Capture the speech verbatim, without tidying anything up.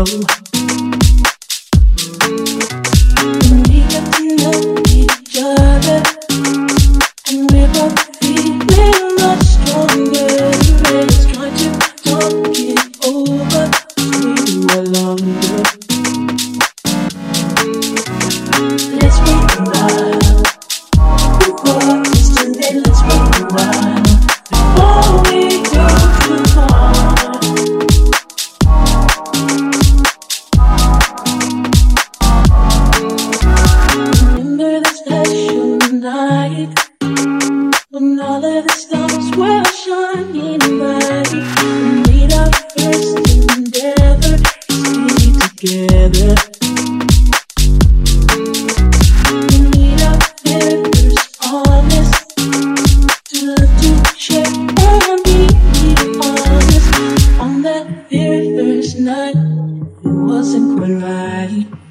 We got to know each other, and we're both feeling much stronger. Let's try to talk it over, stay a longer. Let's wait a while before it's too late. Let's wait a while before we go too far. Remember the special night when all of the stars were shining bright. We made our first endeavor to be together. We made our very first promise to love, to share, and be honest. On that very first night, it wasn't quite right.